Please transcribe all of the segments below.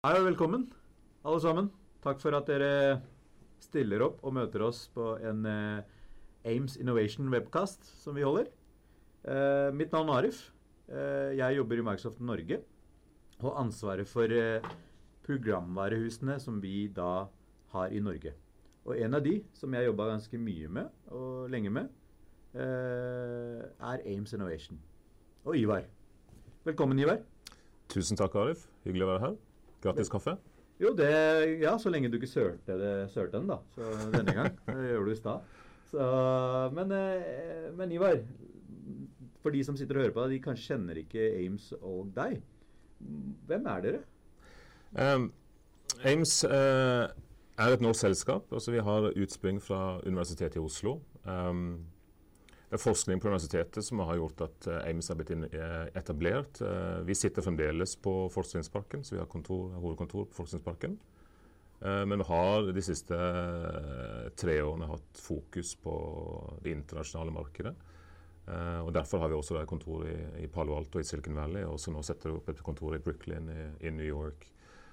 Hei og velkommen, alle sammen. Takk for at dere stiller opp og møter oss på en Aims Innovation webcast som vi holder. Mitt navn er Arif. Jeg jobber i Microsoft Norge og ansvaret for programvarehusene som vi da har i Norge. Og en av de som jeg jobbet ganske mye med og lenge med er Aims Innovation. Og Ivar. Velkommen, Ivar. Tusen takk, Arif. Hyggelig å være her. Gratis kaffe? Jo, så lenge du ikke sørte den da, så denne gang, det gjør du i sted. Men Ivar, for de som sitter og hører på deg, de kanskje kjenner ikke Aims og deg. Hvem er dere? Aims er et norsk selskap, altså vi har utspring fra Universitetet i Oslo. Det er forskning på universitetet som har gjort at Aims har blitt etablert. Vi sitter fremdeles på Forskningsparken, så vi har hovedkontor på Forskningsparken. Men vi har de siste 3 årene hatt fokus på det internasjonale markedet. Og derfor har vi også et kontor i Palo Alto i Silicon Valley, og så nå setter vi opp et kontor i Brooklyn i New York.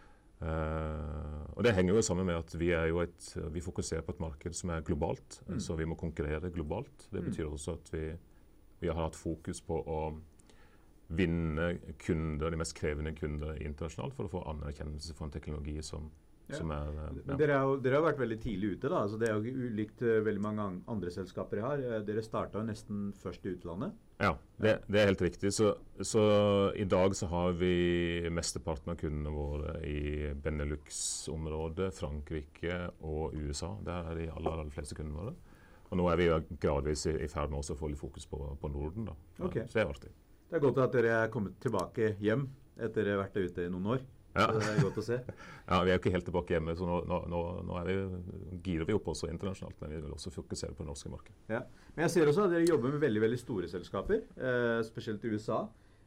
Og det henger jo sammen med at vi fokuserer på et marked som er globalt, så vi må konkurrere globalt. Det betyr også at vi har hatt fokus på å vinne kunder, de mest krevende kunder internasjonalt, for å få anerkjennelse for en teknologi som er... Men dere har vært veldig tidlig ute da, altså det er jo ikke ulikt veldig mange andre selskaper har. Dere startet nesten først i utlandet. Ja, det er helt riktig. Så i dag så har vi mesteparten av kundene våre i Benelux-området, Frankrike og USA. Der er de aller fleste kundene våre. Og nå er vi gradvis i ferd med også å få litt fokus på Norden da. Okay. Så det er artig. Det er godt at dere er kommet tilbake hjem etter å ha vært ute i noen år. Ja. Det er godt å se. Ja, vi er jo ikke helt tilbake hjemme, så nå girer vi opp også internasjonalt, men vi vil også fokusere på det norske markedet. Ja. Men jeg ser også at dere jobber med veldig, veldig store selskaper, spesielt i USA.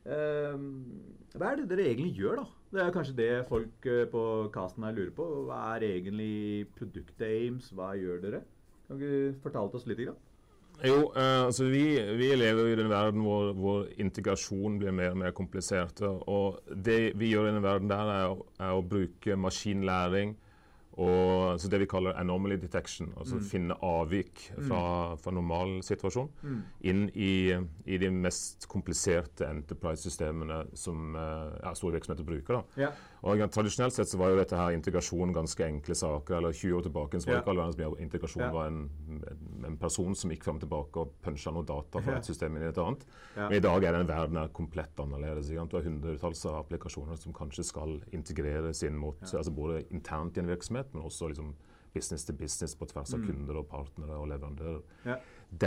Hva er det dere egentlig gjør da? Det er kanskje det folk på casten her lurer på. Hva er egentlig produktet Aims? Hva gjør dere? Kan du fortelle oss litt grann? Jo, altså vi lever i en verden hvor integrasjon blir mer og mer komplisert, og det vi gjør i den verden der er å bruke maskinlæring og så det vi kaller anomaly detection, altså finne avvik fra normal situasjon inn i de mest kompliserte enterprise-systemene som store virksomheter bruker. Da. Ja. Og tradisjonelt sett så var jo dette her integrasjon ganske enkle saker, eller 20 år tilbake så var det ikke all verdens mer integrasjon var en person som gikk frem tilbake og punchet noe data fra et system inn i et annet. Ja. Men i dag er den verden komplett annerledes. Du har hundretalls av applikasjoner som kanskje skal integreres inn mot, altså både internt i en virksomhet, men også liksom business to business på tvers av kunder og partnere og leverandører. Ja.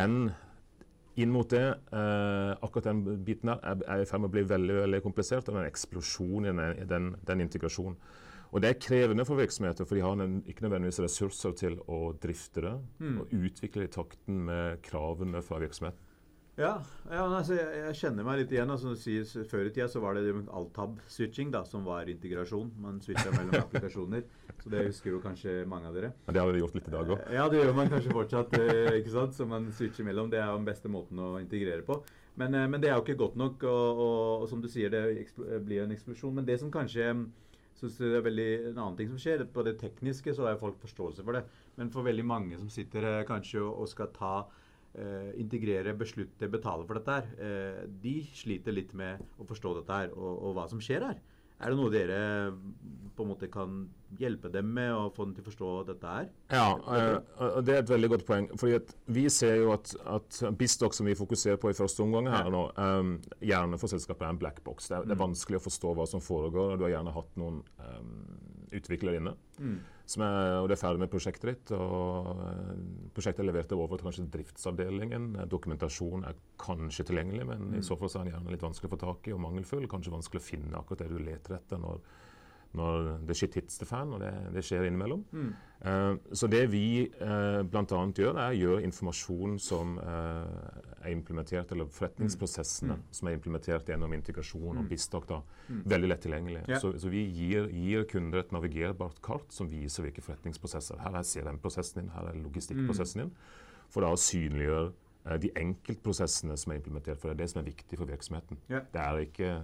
Inn mot det, akkurat den biten her er i ferd med å bli veldig, veldig komplisert, og en eksplosjon i den integrasjonen. Og det er krevende for virksomheter, for de har ikke nødvendigvis ressurser til å drifte det, og utvikle i takten med kravene fra virksomheten. Ja, altså, jeg kjenner meg litt igjen, altså, før i tida så var det alt-tab-switching da, som var integrasjon. Man switcha mellom applikasjoner, så det husker jo kanskje mange av dere. Ja, det har vi gjort litt i dag også. Ja, det gjør man kanskje fortsatt, ikke sant? Så man switcher mellom, det er jo den beste måten å integrere på. Men det er jo ikke godt nok, og som du sier, det blir en eksplosjon. Men det som kanskje, synes det er veldig en annen ting som skjer, på det tekniske så har folk forståelse for det. Men for veldig mange som sitter kanskje og skal integrere, beslutte, betale for dette her, de sliter litt med å forstå dette her, og hva som skjer her. Er det noe dere på en måte kan hjelpe dem med å få dem til å forstå dette her? Ja, det er et veldig godt poeng, fordi at vi ser jo at BizDoc som vi fokuserer på i første omgang her nå, gjerne for selskapet er en black box. Det er vanskelig å forstå hva som foregår, og du har gjerne hatt noen utviklere inne, og det er ferdig med prosjektet ditt, og prosjektet er levert over til kanskje driftsavdelingen, dokumentasjon er kanskje tilgjengelig, men i så fall så er den gjerne litt vanskelig å få tak i og mangelfull, kanskje vanskelig å finne akkurat det du leter etter når det shit hits the fan, og det skjer innimellom. Så det vi blant annet gjør informasjon som er implementert, eller forretningsprosessene som er implementert gjennom integrasjon og BizDoc da, veldig lett tilgjengelig. Så vi gir kunder et navigerbart kart som viser hvilke forretningsprosesser. Her er CRM-prosessen din, her er logistikkprosessen din, for da å synliggjøre de enkeltprosessene som er implementert, for det er det som er viktig for virksomheten. Det er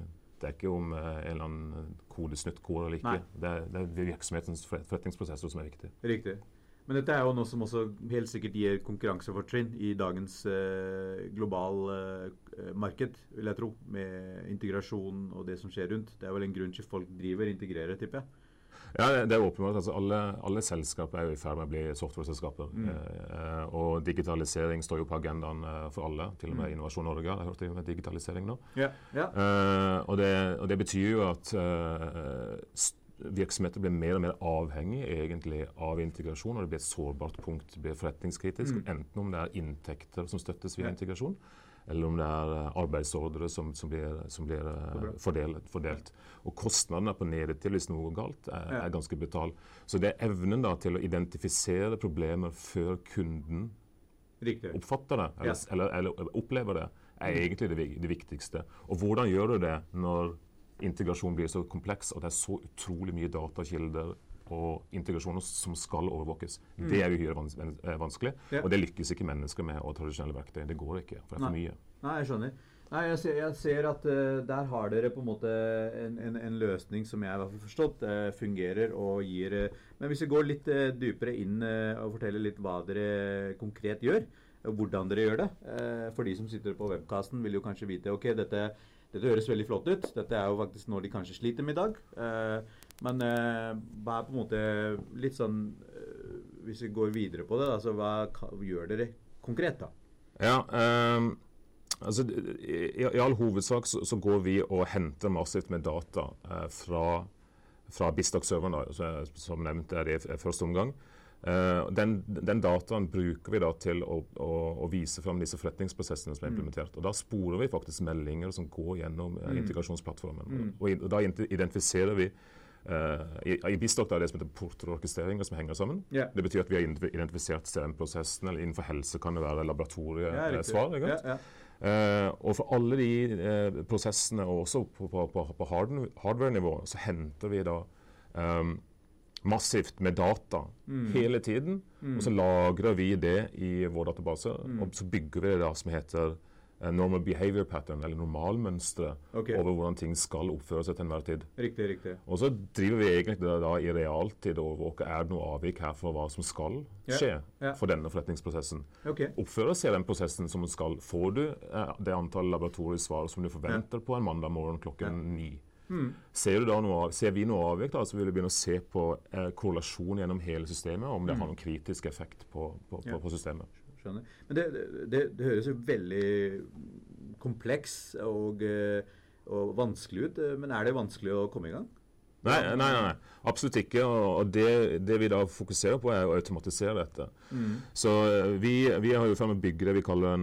Det ikke om en eller annen kodesnutt går eller ikke. Det er virksomhetens forretningsprosesser som er viktig. Riktig. Men dette er jo noe som også helt sikkert gir konkurransefortrinn i dagens global marked, vil jeg tro, med integrasjon og det som skjer rundt. Det er vel en grunn til folk integrerer, tipper jeg. Ja, det er åpenbart. Altså, alle selskaper er jo i ferd med å bli software-selskaper. Og digitalisering står jo på agendaen for alle, til og med Innovasjon Norge. Jeg har hørt om digitalisering nå. Og det betyr jo at virksomheter blir mer og mer avhengig egentlig av integrasjon, og det blir et sårbart punkt, det blir forretningskritisk, enten om det er inntekter som støttes via integrasjon, eller om det er arbeidsordre som blir fordelt. Og kostnadene på nedetid hvis noe går galt er ganske brutal. Så det er evnen da til å identifisere problemer før kunden oppfatter det, eller opplever det, er egentlig det viktigste. Og hvordan gjør du det når integrasjon blir så kompleks, og det er så utrolig mye datakilder og integrasjoner som skal overvåkes? Det er jo vanskelig, og det lykkes ikke mennesker med og tradisjonelle verktøy. Det går ikke, for det er for mye. Nei, jeg skjønner. Nei, jeg ser at der har dere på en måte en løsning som jeg i hvert fall forstått fungerer og gir. Men hvis vi går litt dypere inn og forteller litt hva dere konkret gjør, og hvordan dere gjør det, for de som sitter på webcasten vil jo kanskje vite, ok, dette høres veldig flott ut. Dette er jo faktisk noe de kanskje sliter med i dag. Men hva er på en måte litt sånn, hvis vi går videre på det, altså hva gjør dere konkret da? Ja, altså i all hovedsak så går vi og henter massivt med data fra Bistak-serveren, som nevnt er det i første omgang. Den dataen bruker vi da til å vise frem disse forretningsprosessene som er implementert. Og da sporer vi faktisk meldinger som går gjennom integrasjonsplattformen. Og da identifiserer vi i Bistak er det som heter porter og orkestreringer som henger sammen. Det betyr at vi har identifisert CRM-prosessen, eller innenfor helse kan det være laboratoriesvar. Og for alle de prosessene, og også på hardware-nivå, så henter vi da massivt med data hele tiden, og så lagrer vi det i vår database, og så bygger vi det da som heter normal behavior pattern, eller normalmønstre, over hvordan ting skal oppføre seg til enhver tid. Riktig. Og så driver vi egentlig da i realtid og overvåker, er det noe avvik her for hva som skal skje for denne forretningsprosessen. Oppfører seg den prosessen som den skal? Får du det antall laboratoriesvar som du forventer på en mandag morgen klokken 9? Ser vi noe avvik da, så vil vi begynne å se på korrelasjon gjennom hele systemet, om det har noen kritisk effekt på systemet. Skjønner. Men det høres jo veldig kompleks og vanskelig ut, men er det vanskelig å komme i gang? Nei, absolutt ikke, og det vi da fokuserer på er å automatisere dette. Så vi har jo frem å bygge det vi kaller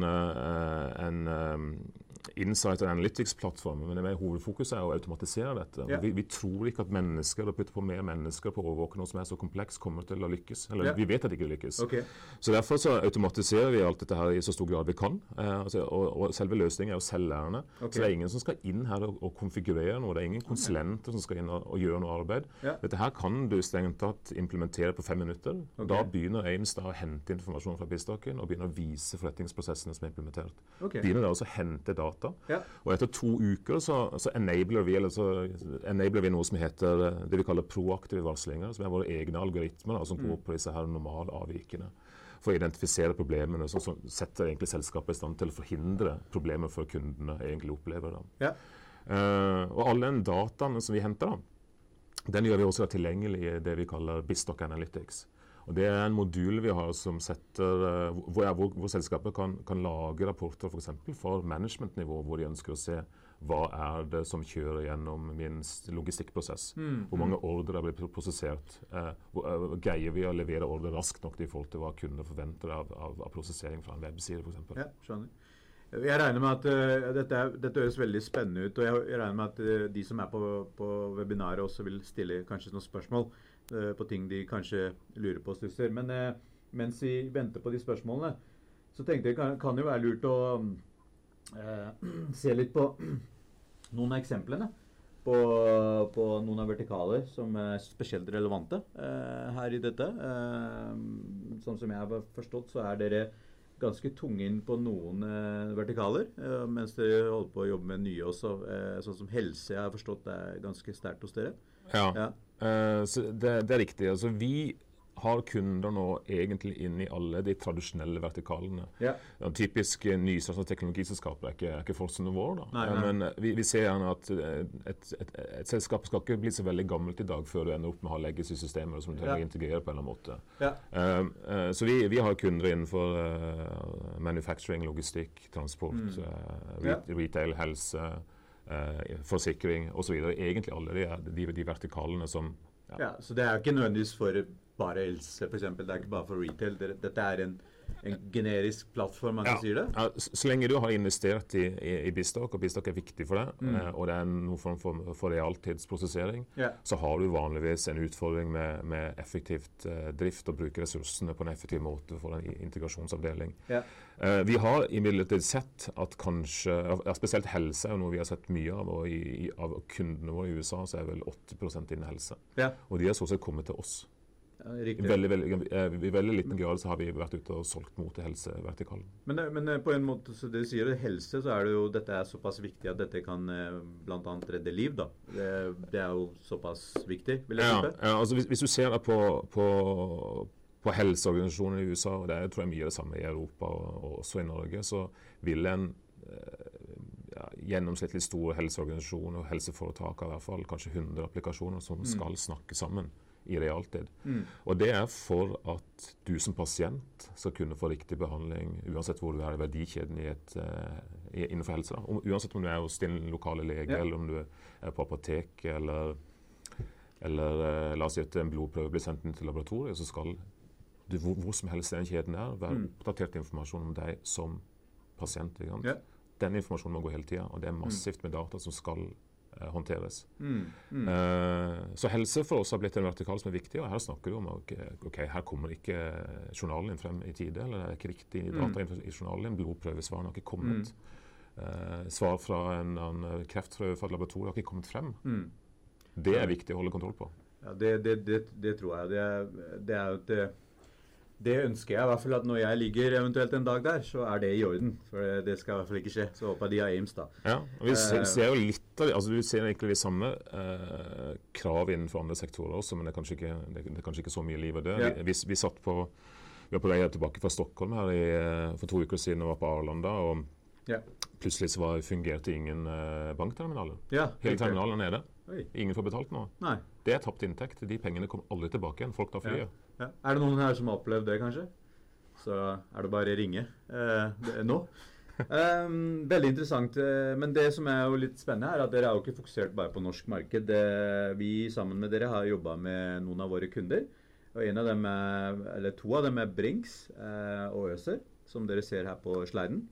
en Insight and Analytics-plattform, men hovedfokuset er å automatisere dette. Vi tror ikke at mennesker, å putte på mer mennesker på å overvåke noe som er så kompleks, kommer til å lykkes. Eller vi vet at det ikke lykkes. Så derfor så automatiserer vi alt dette her i så stor grad vi kan. Og selve løsningen er jo selvlærende. Så det er ingen som skal inn her og konfigurere noe. Det er ingen konsulenter som skal inn og gjøre noe arbeid. Dette her kan du strengt tatt implementere på 5 minutter. Da begynner Ames da å hente informasjon fra Bistaken og begynner å vise forretningsprosessene som er implementert. Begynner da også å hente data. Og etter 2 uker så enabler vi noe som heter det vi kaller proaktive varslinger, som er våre egne algoritmer da, som går på disse her normale avvikene for å identifisere problemene, som setter egentlig selskapet i stand til å forhindre problemer før kundene egentlig opplever det. Og alle den dataen som vi henter da, den gjør vi også tilgjengelig i det vi kaller Bistak Analytics. Og det er en modul vi har som setter, hvor selskapet kan lage rapporter for eksempel for managementnivå, hvor de ønsker å se hva er det som kjører gjennom min logistikkprosess. Hvor mange ordre blir prosessert. Greier vi å levere ordre raskt nok i forhold til hva kunder forventer av prosessering fra en webside for eksempel. Ja, skjønner. Jeg regner med at dette høres veldig spennende ut, og jeg regner med at de som er på webinaret også vil stille kanskje noen spørsmål på ting de kanskje lurer på og stusser. Men mens vi venter på de spørsmålene, så tenkte jeg kan jo være lurt å se litt på noen av eksemplene på noen av vertikaler som er spesielt relevante her i dette. Sånn som jeg har forstått, så er dere ganske tunge inn på noen vertikaler, mens dere holder på å jobbe med nye også, sånn som helse, jeg har forstått det ganske sterkt hos dere. Ja, så det riktig. Altså, vi har kunder nå egentlig inn i alle de tradisjonelle vertikalene. Ja. Typisk nystartede teknologiselskaper er ikke fortsatt vår. Da. Men vi ser gjerne at et selskap skal ikke bli så veldig gammelt i dag før du ender opp med å ha legacy-systemer som du trenger å integrere på en eller annen måte. Ja. Så vi har kunder innenfor manufacturing, logistikk, transport, retail, helse, forsikring og så videre. Egentlig alle de vertikalene som... Ja, så det er jo ikke nødvendigvis for bare helse, for eksempel. Det er ikke bare for retail. Dette er en generisk plattform, man kan si det. Ja, så lenge du har investert i Bistock, og Bistock er viktig for deg, og det er noen form for realtidsprosessering, så har du vanligvis en utfordring med effektivt drift og bruke ressursene på en effektiv måte for en integrasjonsavdeling. Ja. Vi har imidlertid sett at kanskje, spesielt helse er noe vi har sett mye av, og av kundene våre i USA så er vel 80% innen helse. Ja. Og de har så sett kommet til oss. I veldig liten grad så har vi vært ute og solgt mot til helsevertikalen. Men på en måte, så det sier helse, så er det jo, dette er såpass viktig at dette kan blant annet redde liv da. Det er jo såpass viktig, vil jeg tippe. Ja, altså hvis du ser på helseorganisasjoner i USA, og det tror jeg mye det samme i Europa og også i Norge, så vil en gjennomsnittlig store helseorganisasjoner og helseforetak i hvert fall kanskje 100 applikasjoner som skal snakke sammen i realtid. Og det er for at du som pasient skal kunne få riktig behandling uansett hvor du er i verdikjeden innenfor helse. Da. Uansett om du er hos din lokale lege, eller om du er på apotek, eller la oss si at en blodprøve blir sendt inn til laboratoriet, så skal du hvor som helst den kjeden være oppdatert informasjon om deg som pasient. Den informasjonen må gå hele tiden, og det er massivt med data som skal håndteres. Så helse for oss har blitt en vertikal som er viktig, og her snakker du om ok, her kommer ikke journalen din frem i tide, eller det er ikke riktig data i journalen din, blodprøvesvarene har ikke kommet. Svar fra en kreftprøve fra et laboratorium har ikke kommet frem. Det er viktig å holde kontroll på. Ja, det tror jeg. Det er jo det ønsker jeg i hvert fall at når jeg ligger eventuelt en dag der, så er det i orden. For det skal i hvert fall ikke skje. Så håper jeg de har Ames da. Ja, og vi ser jo litt av det. Altså du ser egentlig de samme krav innenfor andre sektorer også, men det er kanskje ikke så mye liv av det. Vi var på vei tilbake fra Stockholm her for 2 uker siden og var på Arlanda, og plutselig så fungerte ingen bankterminaler. Hele terminalen er nede. Ingen får betalt nå. Nei. Det er tapt inntekt. De pengene kommer aldri tilbake igjen. Folk tar flyet. Ja. Er det noen her som har opplevd det, kanskje? Så er det bare å ringe nå. Veldig interessant. Men det som er jo litt spennende er at dere er jo ikke fokusert bare på norsk marked. Vi sammen med dere har jobbet med noen av våre kunder. Og en av dem eller 2 av dem er Brinks og Øser, som dere ser her på sliden.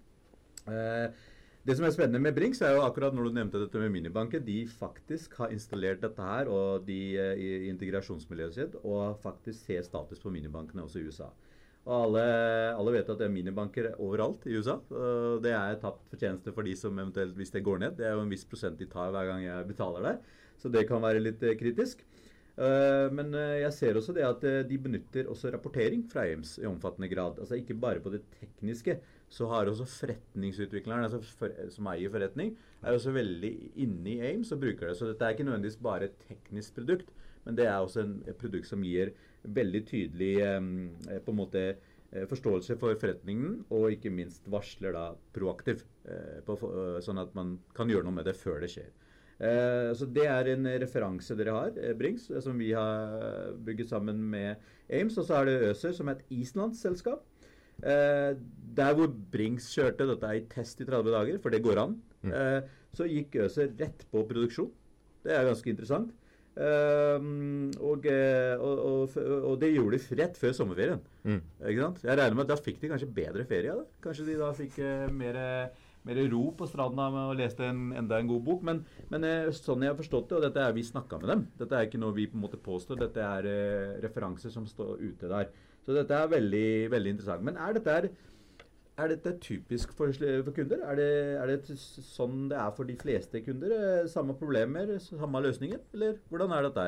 Det som er spennende med Brinks er jo akkurat når du nevnte dette med minibanker, de faktisk har installert dette her og de i integrasjonsmiljøet sitt, og faktisk ser status på minibankene også i USA. Og alle vet at det er minibanker overalt i USA, og det er tapt fortjeneste for de som eventuelt, hvis det går ned, det er jo en viss prosent de tar hver gang jeg betaler der, så det kan være litt kritisk. Men jeg ser også det at de benytter også rapportering fra Ames i omfattende grad, altså ikke bare på det tekniske, så har også forretningsutvikleren, altså som eier forretning, er også veldig inne i Ames og bruker det. Så dette er ikke nødvendigvis bare et teknisk produkt, men det er også et produkt som gir veldig tydelig på en måte forståelse for forretningen, og ikke minst varsler da proaktiv, sånn at man kan gjøre noe med det før det skjer. Så det er en referanse dere har, Brinks, som vi har bygget sammen med Ames, og så er det Øser, som er et islandsselskap. Der hvor Brinks kjørte dette i test i 30 dager, for det går an, så gikk Øser rett på produksjon. Det er ganske interessant. Og det gjorde de rett før sommerferien. Ikke sant? Jeg regner med at da fikk de kanskje bedre ferie av det. Kanskje de da fikk mer ro på stranden med å lese enda en god bok. Men sånn jeg har forstått det, og dette er vi snakket med dem. Dette er ikke noe vi på en måte påstår. Dette er referanser som står ute der. Så dette er veldig, veldig interessant. Men er dette typisk for kunder? Er det sånn det er for de fleste kunder? Samme problemer, samme løsninger? Eller hvordan er dette her?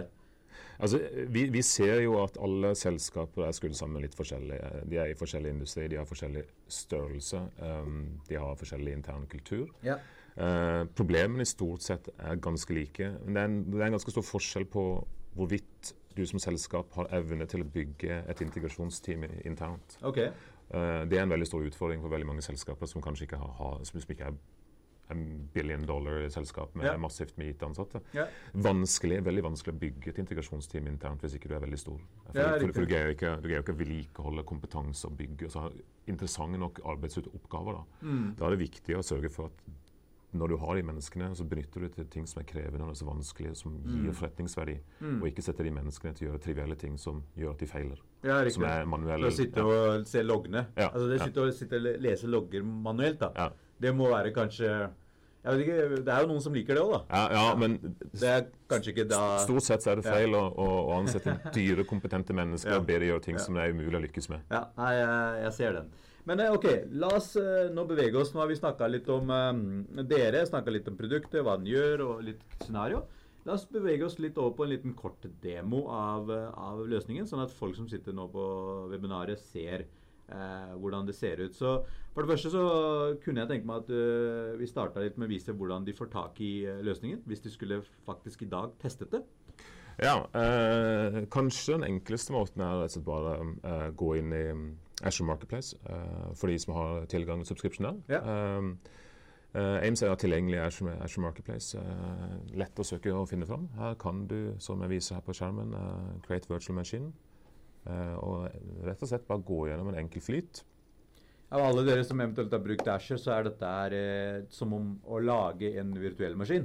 Altså, vi ser jo at alle selskaper skrudd sammen litt forskjellige. De i forskjellig industri, de har forskjellig størrelse, de har forskjellig intern kultur. Ja. Problemene i stort sett ganske like, men det en ganske stor forskjell på hvorvidt du som selskap har evne til å bygge et integrasjonsteam internt. Okay. Det en veldig stor utfordring for veldig mange selskaper som kanskje ikke som ikke $1 billion selskap med massivt med IT-ansatte. Ja. Veldig vanskelig å bygge et integrasjonsteam internt hvis ikke du veldig stor. For du greier ikke å vedlikeholde kompetanse og bygge, og så har interessante nok arbeidsoppgaver. Da det viktig å sørge for at når du har de menneskene, så benytter du til ting som krevende og så vanskelige, som gir forretningsverdi, og ikke setter de menneskene til å gjøre trivielle ting som gjør at de feiler. Ja, riktig. Som manuelle. For å sitte og se loggene. Ja. Altså det sitte og lese logger manuelt da. Ja. Det må være kanskje... Jeg vet ikke, det jo noen som liker det også da. Ja, men det kanskje ikke da... Stort sett så det feil å ansette dyre, kompetente mennesker og be de gjøre ting som det umulig å lykkes med. Ja, jeg ser den. Men ok, la oss nå bevege oss. Nå har vi snakket litt om dere, snakket litt om produktet, hva den gjør og litt scenario. La oss bevege oss litt over på en liten kort demo av løsningen, sånn at folk som sitter nå på webinaret ser hvordan det ser ut. Så for det første så kunne jeg tenke meg at vi startet litt med å vise hvordan de får tak i løsningen, hvis de skulle faktisk i dag testet det. Ja, kanskje den enkleste måten rett og slett bare gå inn i Azure Marketplace, for de som har tilgang til subscription der. Ja. Ames tilgjengelig i Azure Marketplace. Lett å søke og finne fram. Her kan du, som jeg viser her på skjermen, create virtual machine. Og rett og slett bare gå gjennom en enkel flyt. Av alle dere som eventuelt har brukt Azure, så dette som om å lage en virtuell maskin.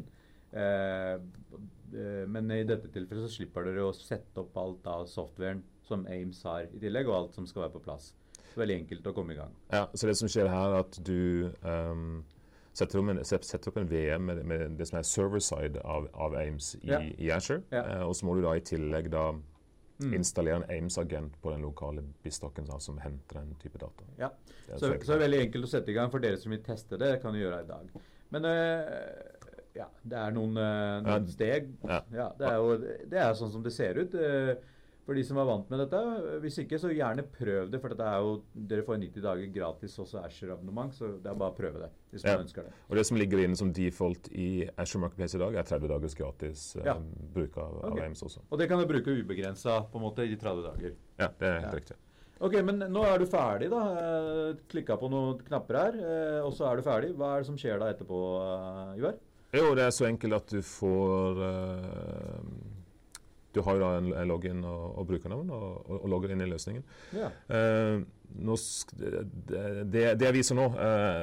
Men i dette tilfellet så slipper dere å sette opp alt av softwaren som Ames har i tillegg, og alt som skal være på plass. Så veldig enkelt å komme i gang. Ja, så det som skjer her at du setter opp en VM med det som server-side av Ames i Azure, og så må du da i tillegg da installere en Ames-agent på den lokale BizTalken som henter den type data. Ja, så veldig enkelt å sette i gang for dere som vil teste det, kan du gjøre i dag. Men ja, det noen steg. Ja, det sånn som det ser ut. For de som vant med dette, hvis ikke så gjerne prøv det, for dette jo, dere får 90 dager gratis også Azure-abonnement, så det bare å prøve det, hvis man ønsker det. Og det som ligger inne som default i Azure Marketplace i dag 30 dagers gratis bruk av Ames også. Og det kan du bruke ubegrenset på en måte i 30 dager? Ja, det helt riktig. Ok, men nå du ferdig da, klikket på noen knapper her, og så du ferdig. Hva det som skjer da etterpå, Ivar? Jo, det så enkelt at du får... Du har jo da en login og brukernavn og logger inn i løsningen. Ja. Det jeg viser nå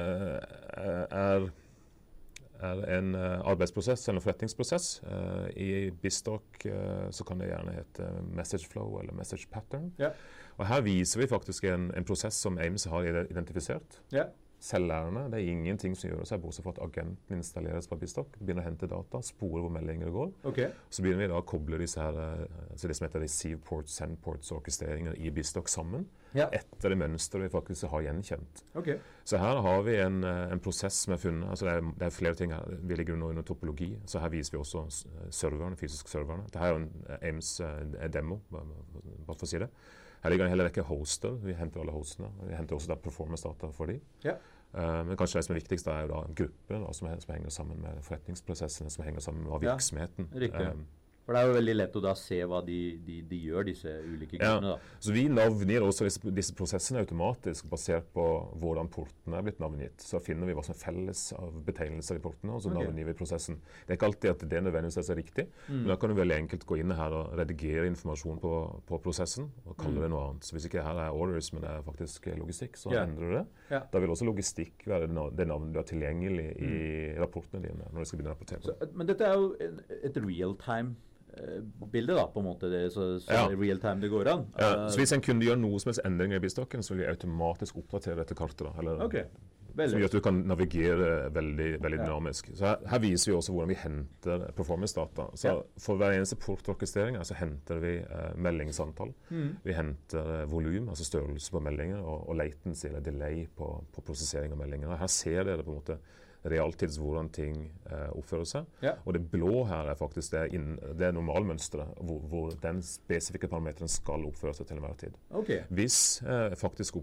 en arbeidsprosess eller en forretningsprosess. I BizTalk så kan det gjerne hete message flow eller message pattern. Ja. Og her viser vi faktisk en prosess som Ames har identifisert. Ja. Selvlærende, det ingenting som gjør seg, bortsett fra at agenten installeres på BizTalk, begynner å hente data, spore hvor meldinger det går. Okay. Så begynner vi da å koble disse her, altså det som heter receive ports, send ports og orkestreringer i BizTalk sammen, etter det mønsteret vi faktisk har gjenkjent. Okay. Så her har vi en prosess som funnet, altså det flere ting her, vi ligger under topologi, så her viser vi også serverne, fysiske serverne. Dette jo en Ames demo, bare for å si det. Her ligger en hel rekke hoster, vi henter alle hostene, vi henter også performance-data for dem. Ja. Men kanskje det som viktigst jo da gruppene som henger sammen med forretningsprosessene, som henger sammen med virksomheten. Ja, riktig. For det jo veldig lett å da se hva de gjør, disse ulike gruppene. Ja, så vi navngir også disse prosessene automatisk basert på hvordan portene blitt navngitt. Så finner vi hva som felles av betegnelser i portene, og så navngir vi prosessen. Det ikke alltid at det nødvendigvis så riktig, men da kan du veldig enkelt gå inn her og redigere informasjon på prosessen, og kalle det noe annet. Så hvis ikke her orders, men det faktisk logistikk, så endrer du det. Ja. Da vil også logistikk være det navnet du har tilgjengelig i rapportene dine når du skal begynne å rapportere. Men dette jo et real-time bildet da, på en måte, så real time det går an. Ja, så hvis en kunde gjør noe som helst endringer i BizTalken, så vil vi automatisk oppdatere dette kartet da, eller, som gjør at du kan navigere veldig dynamisk. Så her viser vi også hvordan vi henter performance-data. Så for hver eneste portorkestrering så henter vi meldingsantall. Vi henter volum, altså størrelse på meldinger, og latency, eller delay på prosessering av meldinger. Her ser dere på en måte realtids hvordan ting oppfører seg. Ja. Og det blå her faktisk det normalmønstret, hvor den spesifikke parameteren skal oppføre seg til enhver tid. Okay. Hvis faktisk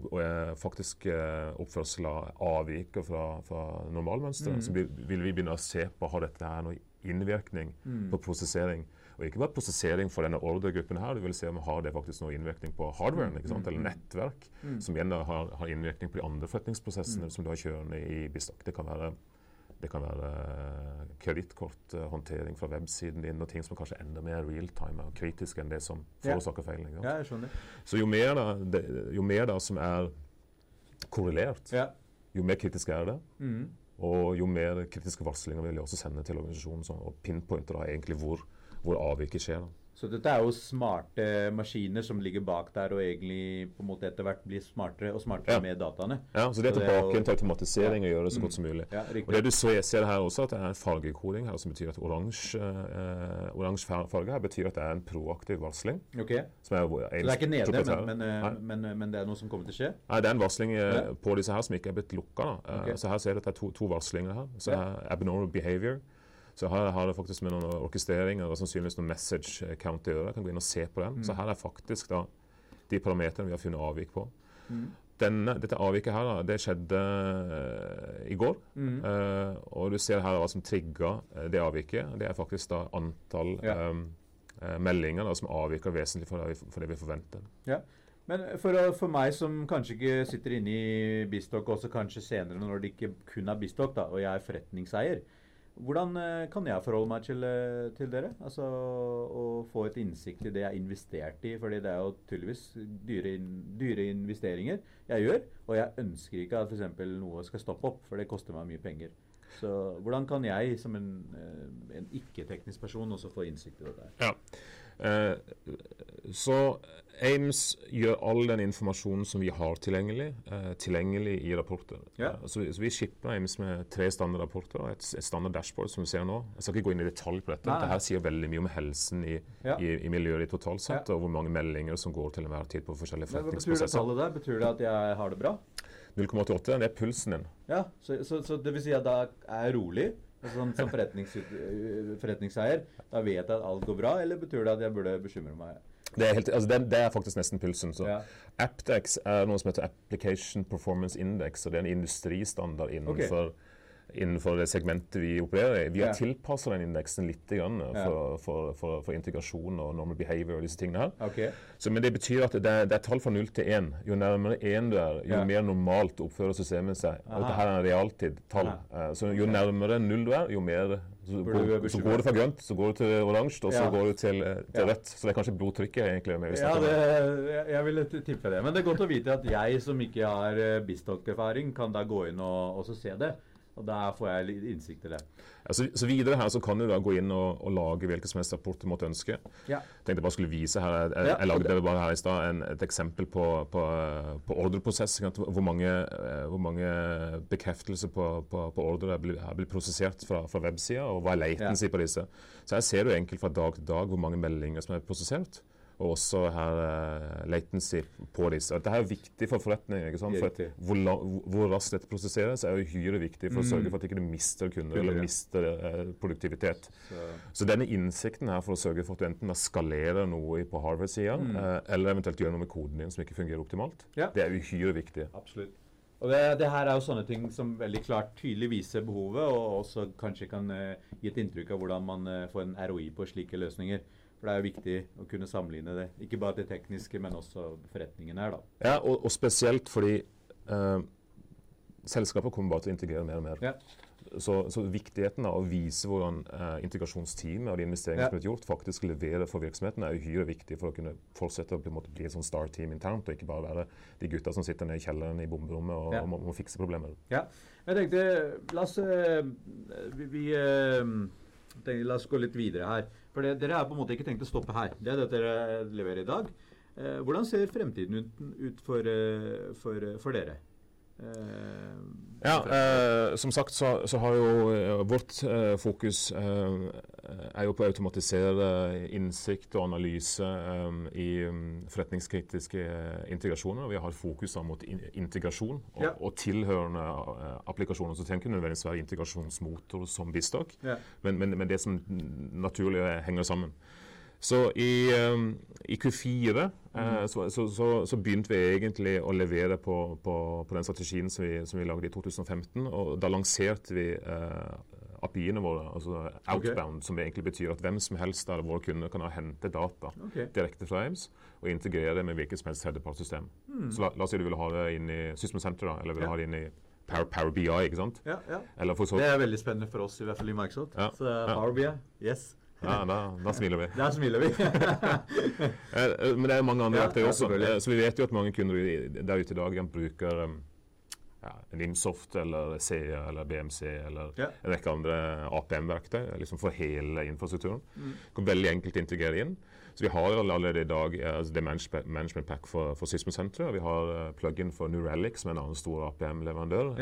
oppførselen avviker fra normalmønstret, så vil vi begynne å se på har dette her noe innvirkning på prosessering. Og ikke bare prosessering for denne ordregruppen her, du vil se om har det faktisk noe innvirkning på hardwaren, ikke sant? Eller nettverk, som igjen da har innvirkning på de andre forretningsprosessene som du har kjørende i Bistokk. Det kan være kredittkorthåndtering fra websiden din, og ting som kanskje enda mer real-time og kritisk enn det som forårsaker feilen. Ikke sant? Ja, jeg skjønner. Så jo mer da som er korrelert, jo mer kritisk er det. Og jo mer kritiske varslinger vil jeg også sende til organisasjonen og pinpointer da egentlig hvor avviket skjer. Så dette jo smarte maskiner som ligger bak der og egentlig på en måte etter hvert blir smartere og smartere med dataene. Ja, så det tilbake til automatisering og gjøre det så godt som mulig. Ja, og det du ser her også, at det en fargekoding her, som betyr at oransje farge her betyr at det en proaktiv varsling. Okay. Så det ikke nede, men det noe som kommer til å skje? Nei, det en varsling på disse her som ikke blitt lukket. Okay. Så her ser du at det to varslinger her. Så her abnormal behavior. Så her har det faktisk med noen orkestreringer og sannsynligvis noen message count å gjøre. Jeg kan gå inn og se på den. Så her faktisk da de parametrene vi har funnet avvik på. Dette avviket her, det skjedde i går. Og du ser her hva som trigger det avviket. Det faktisk da antall meldinger da, som avviker vesentlig for det vi forventer. Ja. Men for meg som kanskje ikke sitter inne i Bistokk, også kanskje senere når det ikke kun Bistokk da, og jeg forretningseier, hvordan kan jeg forholde meg til dere? Altså å få et innsikt i det jeg investert i, fordi det jo tydeligvis dyre investeringer jeg gjør, og jeg ønsker ikke at for eksempel noe skal stoppe opp, for det koster meg mye penger. Så hvordan kan jeg som en ikke-teknisk person også få innsikt i dette her? Ja. Så Ames gjør all den informasjonen som vi har tilgjengelig i rapporter. Ja. Så vi shipper Ames med 3 standardrapporter og et standard dashboard som vi ser nå. Jeg skal ikke gå inn i detalj på dette. Dette sier veldig mye om helsen i miljøet totalt sett, og hvor mange meldinger som går til enhver tid på forskjellige forretningsprosesser. Hva betyr det tallet der? Betyr det at jeg har det bra? 0,88, det pulsen din. Ja, så det vil si at da jeg rolig? Som forretningseier, da vet jeg at alt går bra, eller betyr det at jeg burde bekymre meg? Det faktisk nesten pulsen. Så Apdex noe som heter Application Performance Index, og det en industristandard innenfor det segmentet vi opererer i. Vi har tilpasset den indeksen litt grann for integrasjon og normal behavior og disse tingene her. Okay. Men det betyr at det tall fra 0 til 1. Jo nærmere 1 du jo mer normalt oppfører systemet seg. Og dette her en realtid-tall. Så jo nærmere 0 du jo mer så går det fra grønt, så går det til oransje, og så går det til rødt. Så det kanskje blodtrykket egentlig. Jeg ville tippe det. Men det godt å vite at jeg som ikke har Bistokk-erfaring kan da gå inn og også se det. Og da får jeg litt innsikt i det. Så videre her så kan du da gå inn og lage hvilken som helst rapport du måtte ønske. Jeg tenkte jeg bare skulle vise her. Jeg lagde det bare her i sted et eksempel på ordreprosess. Hvor mange bekreftelser på ordre har blitt prosessert fra websiden, og hva latency på disse. Så her ser du enkelt fra dag til dag hvor mange meldinger som prosessert. Og også her latency på disse. Dette er viktig for forretninger, ikke sant? For hvor raskt dette prosesseres jo uhyre viktig for å sørge for at ikke du mister kunder eller mister produktivitet. Så denne innsikten her for å sørge for at du enten skalerer noe på hardware-siden, eller eventuelt gjør noe med koden din som ikke fungerer optimalt, det uhyre viktig. Absolutt. Og det her jo sånne ting som veldig klart tydelig viser behovet, og også kanskje kan gi et inntrykk av hvordan man får en ROI på slike løsninger. For det jo viktig å kunne sammenligne det. Ikke bare det tekniske, men også forretningen her da. Ja, og spesielt fordi selskapet kommer bare til å integrere mer og mer. Ja. Så viktigheten av å vise hvordan integrasjonsteamet og de investeringene som er gjort faktisk leverer for virksomheten uhyre viktig for å kunne fortsette å bli et sånn star-team internt, og ikke bare være de gutta som sitter nede i kjelleren i bomberommet og må fikse problemer. Ja, jeg tenkte, la oss gå litt videre her. For dere har på en måte ikke tenkt å stoppe her. Det det dere leverer i dag. Hvordan ser fremtiden ut for dere? Som sagt så har jo vårt fokus jo på å automatisere innsikt og analyse i forretningskritiske integrasjoner. Vi har fokus mot integrasjon og tilhørende applikasjoner. Så tenker vi nødvendigvis være integrasjonsmotor som Bistock, men det som naturlig henger sammen. Så i Q4 så begynte vi egentlig å levere på den strategien som vi lagde i 2015, og da lanserte vi API-ene våre, altså outbound, som egentlig betyr at hvem som helst av våre kunder kan hente data direkte fra Ames og integrere det med hvilket som helst tredjepartssystem. Så la oss si du vil ha det inn i System Center, da, eller vil ha det inn i Power BI, ikke sant? Eller det veldig spennende for oss, i hvert fall i Microsoft. Så Power BI, yes. Ja, da smiler vi. Da smiler vi. Men det mange andre verktøy også. Så vi vet jo at mange kunder der ute i dag bruker en Insoft eller CA eller BMC eller en rekke andre APM-verktøy liksom for hele infrastrukturen. Det veldig enkelt å integrere inn. Så vi har allerede i dag det management pack for System Center. Vi har plugin for New Relic, som en annen stor APM-leverandør.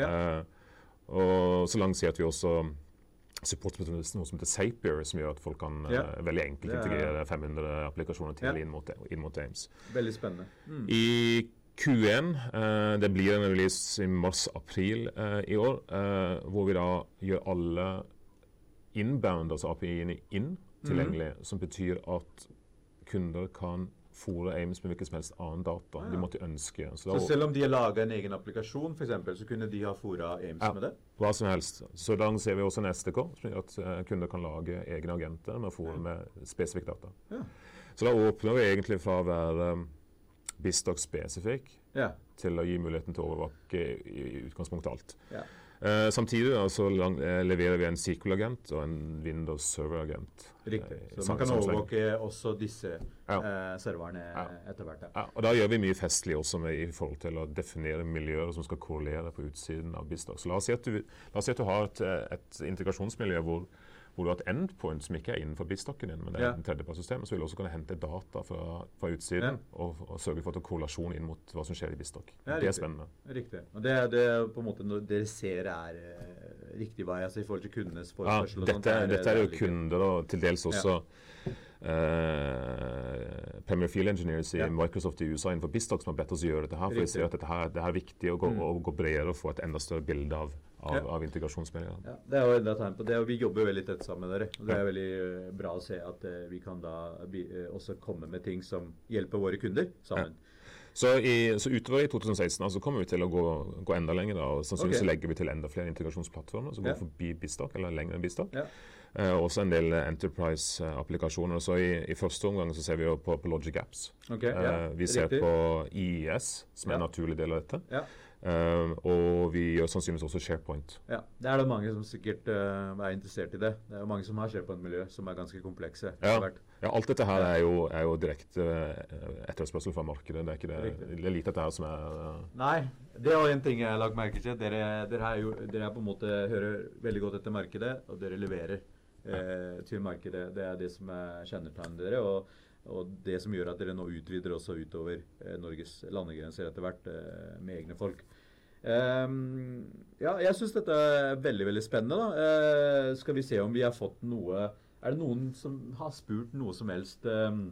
Og så lanserte vi også supportmetoden noe som heter Zapier, som gjør at folk kan veldig enkelt integrere 500 applikasjoner til inn mot Ames. Veldig spennende. I Q1, det blir en release i mars-april i år, hvor vi da gjør alle inbound, altså API-ene inn tilgjengelig, som betyr at kunder kan fôre Ames med hvilken som helst annen data de måtte ønske. Så selv om de har laget en egen applikasjon, for eksempel, så kunne de ha fôret Ames med det? Hva som helst. Så da ser vi også en SDK, som gjør at kunder kan lage egne agenter med å fôre med spesifikk data. Så da åpner vi egentlig fra å være Bistock spesifikk til å gi muligheten til å overvåke i utgangspunktet alt. Samtidig så leverer vi en SQL-agent og en Windows Server-agent. Riktig, så man kan overvåke også disse serverne etter hvert. Og da gjør vi mye festlig også i forhold til å definere miljøer som skal korrelere på utsiden av Bistock. Så la oss si at du har et integrasjonsmiljø hvor du har et endpoint som ikke innenfor Bistocken din, men det en tredjepartssystemet, så vil du også kunne hente data fra utsiden og sørge for at det er korrelasjon inn mot hva som skjer i Bistock. Det spennende. Riktig. Og det på en måte når dere ser riktig vei, altså i forhold til kundenes forespørsel og sånt. Dette jo kunder og til dels også Premier Field Engineers i Microsoft i USA innenfor Bistock som har bedt oss gjøre dette her, for de ser at dette er viktig å gå bredere og få et enda større bilde av integrasjonsmiljøet. Det jo enda tegn på det, og vi jobber veldig tett sammen med dere. Og det veldig bra å se at vi kan da også komme med ting som hjelper våre kunder sammen. Så utover i 2016 så kommer vi til å gå enda lenger da, og sannsynligvis legger vi til enda flere integrasjonsplattformer som går forbi Bistock, eller lenger enn Bistock. Også en del enterprise-applikasjoner. Så i første omgang så ser vi jo på Logic Apps. Vi ser på IIS, som en naturlig del av dette. Og vi gjør sannsynligvis også SharePoint. Det det mange som sikkert interessert i det. Det jo mange som har SharePoint-miljø som ganske komplekse. Alt dette her er jo direkte etterspørsel fra markedet. Det er lite dette her som Nei, det en ting jeg har lagt merke til. Dere på en måte hører veldig godt etter markedet, og dere leverer til markedet. Det det som kjennetegner dere, og det som gjør at dere nå utvider også utover Norges landegrenser etter hvert med egne folk. Jeg synes dette veldig, veldig spennende da. Skal vi se om vi har fått noe. Det noen som har spurt noe som helst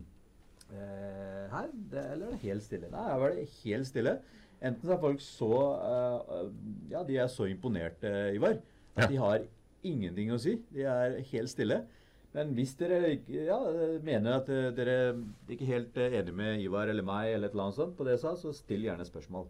her? Eller det helt stille? Nei, her var det helt stille. Enten så folk de så imponerte, Ivar, at de har ingenting å si. De helt stille. Men hvis dere mener at dere ikke helt enige med Ivar eller meg eller et eller annet sånt på det jeg sa, så still gjerne spørsmål.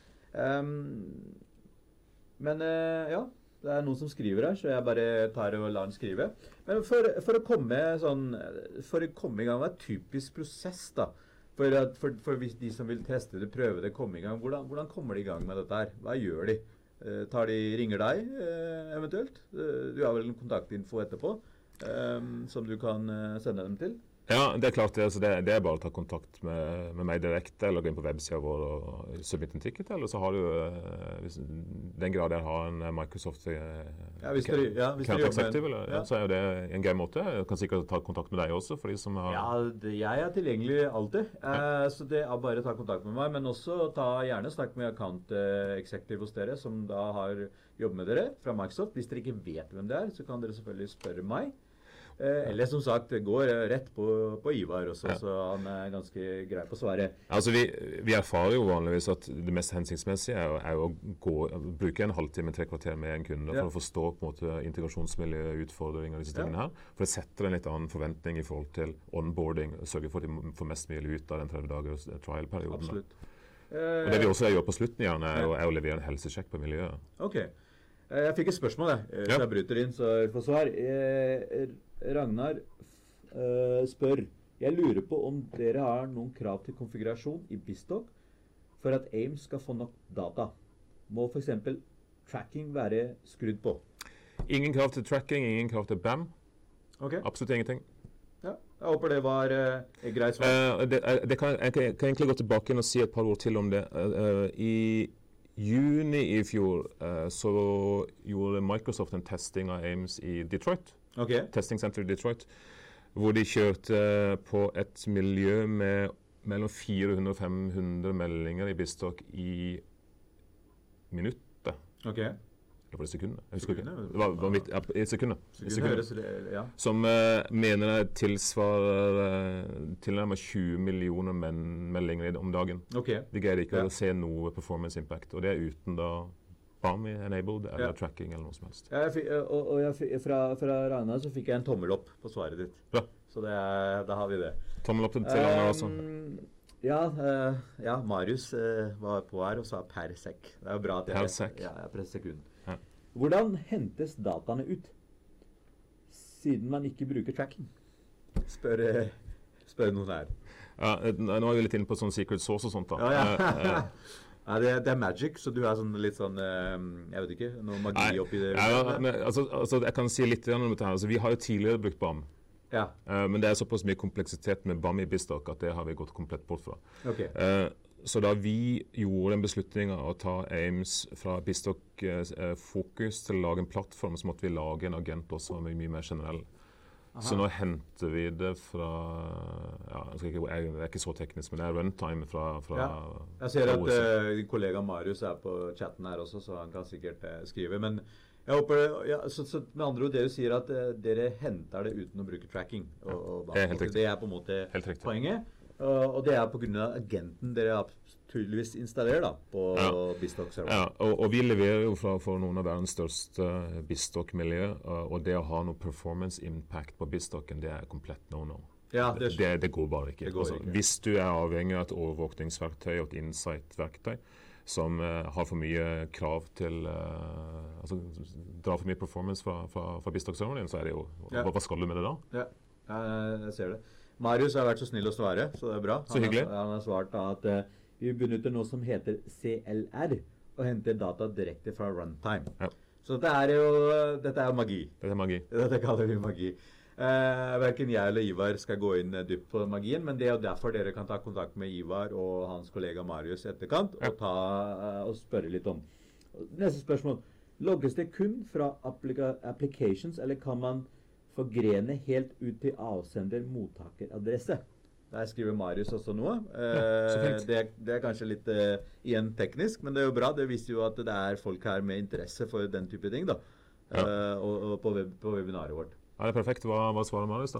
Men det noen som skriver her, så jeg bare tar og lar den skrive. Men for å komme i gang med et typisk prosess da, for hvis de som vil teste det, prøve det, komme i gang, hvordan kommer de i gang med dette her? Hva gjør de? Ringer deg eventuelt? Du har vel en kontaktinfo etterpå? Som du kan sende dem til? Ja, det klart det. Det bare å ta kontakt med meg direkte, eller gå inn på websiden vår og submit en ticket, eller så har du den grad jeg har en Microsoft hvis dere Executive, så det en gøy måte. Jeg kan sikkert ta kontakt med deg også, for de som har... jeg tilgjengelig alltid, så det bare ta kontakt med meg, men også gjerne snakk med account executive hos dere, som da har jobbet med dere fra Microsoft. Hvis dere ikke vet hvem det så kan dere selvfølgelig spørre meg. Eller som sagt, det går rett på Ivar også, så han ganske grei på svaret. Altså vi erfarer jo vanligvis at det mest hensiktsmessige er å bruke en halvtime, 3 kvarter med en kunde for å forstå på en måte integrasjonsmiljø, utfordringer og disse tingene her. For det setter en litt annen forventning i forhold til onboarding, sørge for at de får mest mulig ut av den 30 dagers trial-perioden. Absolutt. Og det vi også gjør på slutten igjen er å levere en helsesjekk på miljøet. Ok. Jeg fikk et spørsmål, så jeg bryter inn, så jeg får svar. Ragnar spør, jeg lurer på om dere har noen krav til konfigurasjon i BizTalk for at Ames skal få nok data. Må for eksempel tracking være skrudd på? Ingen krav til tracking, ingen krav til BAM. Absolutt ingenting. Ja, jeg håper det var greit svar. Jeg kan egentlig gå tilbake inn og si et par ord til om det. I juni i fjor så gjorde Microsoft en testing av Ames i Detroit. Testing Center i Detroit, hvor de kjørte på et miljø med mellom 400 og 500 meldinger i BizTalk i minuttet. Eller var det sekundet? Jeg husker ikke. Det var i sekundet. Som mener jeg tilsvarer tilnærmet 20 millioner meldinger om dagen. De greier ikke å se noe performance impact, og det uten da BAM-enabled eller tracking eller noe som helst. Fra Ragnar så fikk jeg en tommel opp på svaret ditt. Bra. Så da har vi det. Tommel opp til Ragnar også. Marius var på her og sa per sek. Det er jo bra at per sek. Per sekund. Hvordan hentes dataene ut? Siden man ikke bruker tracking? Spør noen her. Nå er vi litt inne på sånn secret source og sånt da. Det er magic, så du har litt sånn, jeg vet ikke, noe magi oppi det. Altså, jeg kan si litt om dette her. Altså, vi har jo tidligere brukt BAM. Men det er såpass mye kompleksitet med BAM i BizTalk at det har vi gått komplett bort fra. Så da vi gjorde en beslutning å ta Ames fra BizTalk fokus til å lage en plattform, så måtte vi lage en agent også som er mye mer generell. Så nå henter vi det fra, det er ikke så teknisk, men det er runtime fra jeg ser at din kollega Marius er på chatten her også, så han kan sikkert skrive, men jeg håper, så med andre ord, dere sier at dere henter det uten å bruke tracking. Det er helt riktig. Det er på en måte poenget, og det er på grunn av agenten dere har tydeligvis installerer da, på BizTalk-serveren. Og vi leverer jo for noen av verdens største BizTalk-miljø, og det å ha noe performance impact på BizTalken, det er komplett no-no. Det går bare ikke. Hvis du er avhengig av et overvåkningsverktøy og et insight-verktøy, som har for mye krav til, drar for mye performance fra BizTalk-serveren din, så er det jo, hva skal du med det da? Jeg ser det. Marius har vært så snill å svare, så det er bra. Så hyggelig. Han har svart da at vi benytter noe som heter CLR, og henter data direkte fra runtime. Så dette er jo magi. Dette er magi. Dette kaller vi magi. Hverken jeg eller Ivar skal gå inn dypt på magien, men det er jo derfor dere kan ta kontakt med Ivar og hans kollega Marius etterkant, og spørre litt om. Neste spørsmål. Logges det kun fra applications, eller kan man forgrene helt ut til avsender-mottakeradresse? Der skriver Marius også noe. Det er kanskje litt igjen teknisk, men det er jo bra. Det viser jo at det er folk her med interesse for den type ting da. Og på webinaret vårt. Det er perfekt. Hva svarer Marius da?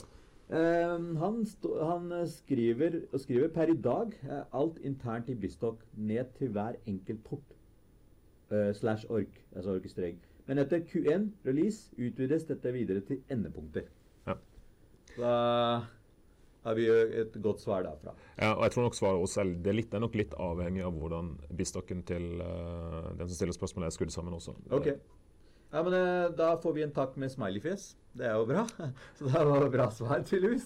Han skriver per i dag alt internt i BizTalk ned til hver enkelt port /org, altså orkestrering. Men etter Q1 release utvides dette videre til endepunkter. Da har vi jo et godt svar derfra. Og jeg tror nok svaret også det er nok litt avhengig av hvordan BizTalken til den som stiller spørsmålet er skrudd sammen også. Ja, men da får vi en takk med smileyfjes. Det er jo bra. Så det var bra svar, tydeligvis.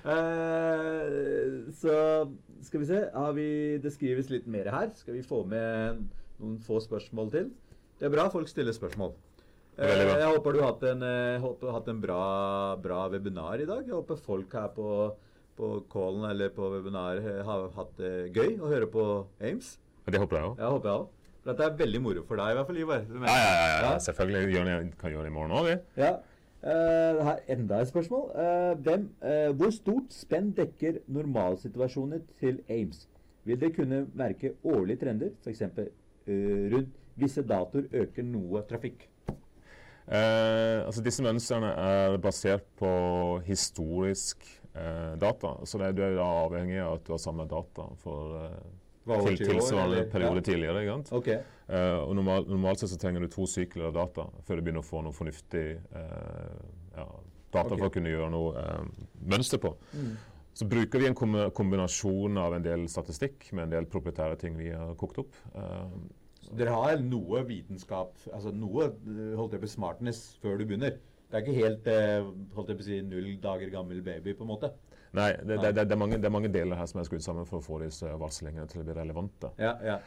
Så skal vi se. Det skrives litt mer her. Skal vi få med noen få spørsmål til? Det er bra folk stiller spørsmål. Jeg håper du har hatt en bra webinar i dag. Jeg håper folk her på callen eller på webinar har hatt det gøy å høre på Ames. Det håper jeg også. Jeg håper jeg også. For dette er veldig moro for deg i hvert fall, Ivar. Ja, selvfølgelig kan gjøre det i morgen også. Her enda et spørsmål. Hvor stort spenn dekker normalsituasjoner til Ames? Vil det kunne merke årlige trender, for eksempel rundt visse datoer øker noe trafikk? Altså disse mønstrene basert på historisk data, så du da avhengig av at du har samlet data for tilsvarende periode tidligere, ikke sant? Okay. Og normalt sett så trenger du 2 sykler av data før du begynner å få noe fornuftig data for å kunne gjøre noe mønster på. Så bruker vi en kombinasjon av en del statistikk med en del proprietære ting vi har kokt opp. Dere har noe vitenskap, altså noe holdt jeg på smartness før du begynner. Det ikke helt, holdt jeg på å si, 0 dager gammel baby på en måte. Nei, det er mange deler her som er skrudd sammen for å få disse varslingene til å bli relevante. Ja.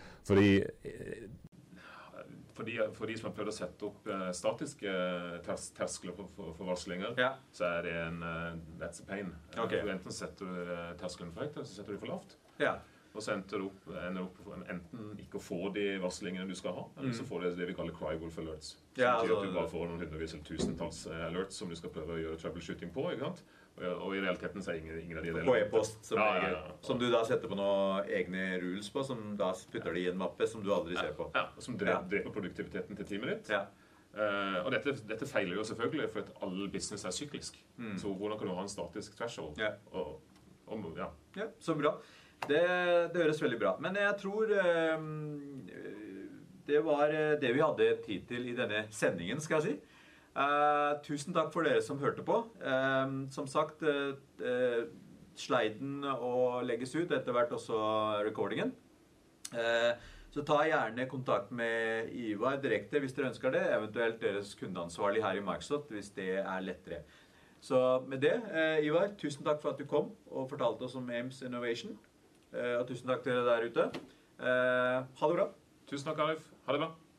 For de som har prøvd å sette opp statiske terskler for varslinger, så det that's a pain. Okay. For enten setter du terskelen for høyt, eller så setter du for lavt. Ja. Og så ender du opp enten ikke å få de varslingene du skal ha, eller så får du det vi kaller cry wolf alerts. Som betyr at du bare får noen hundrevis eller tusentalls alerts som du skal prøve å gjøre troubleshooting på, ikke sant? Og i realiteten så ingen av de delene. På e-post som du da setter på noen egne rules på, som da putter de i en mappe som du aldri ser på. Ja, og som dreper produktiviteten til teamet ditt. Ja. Og dette feiler jo selvfølgelig, for at all business er syklisk. Så hvordan kan du ha en statisk threshold? Ja, så bra. Det høres veldig bra. Men jeg tror det var det vi hadde tid til i denne sendingen, skal jeg si. Tusen takk for dere som hørte på. Som sagt, sliden og legges ut, etter hvert også recordingen. Så ta gjerne kontakt med Ivar direkte hvis dere ønsker det, eventuelt deres kundeansvarlig her i Microsoft hvis det er lettere. Så med det, Ivar, tusen takk for at du kom og fortalte oss om AIMS Innovation. Og tusen takk til dere der ute. Ha det bra. Tusen takk, Arif. Ha det bra.